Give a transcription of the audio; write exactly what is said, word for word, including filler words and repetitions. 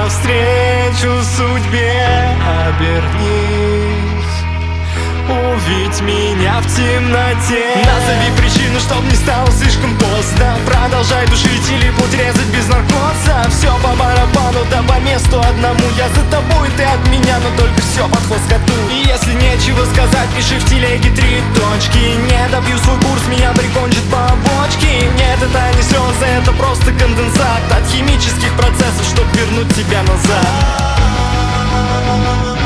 навстречу судьбе, обернись, увидь меня в темноте. Назови причину, чтоб не стало слишком поздно. Продолжай душить или путь резать без наркоза. Все по барабану, да по месту одному. Я за тобой, ты от меня, но только все под хвост коту. И если нечего сказать, пиши в телеге три точки. Не добью свой курс, меня прикончат побочки. Нет, это не слезы, это просто конденсат от химических процессов, чтоб вернуть тебя назад.